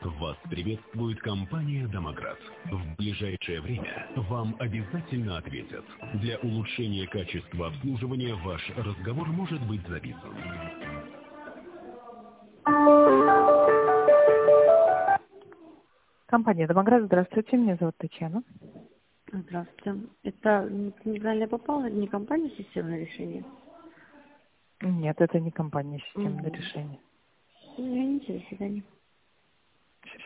Вас приветствует компания «Домоград». В ближайшее время вам обязательно ответят. Для улучшения качества обслуживания ваш разговор может быть записан. Компания «Домоград», здравствуйте, меня зовут Татьяна. Здравствуйте. Это неправильно попало, не компания «Системное решение»? Нет, это не компания «Системное решение». Извините, до свидания.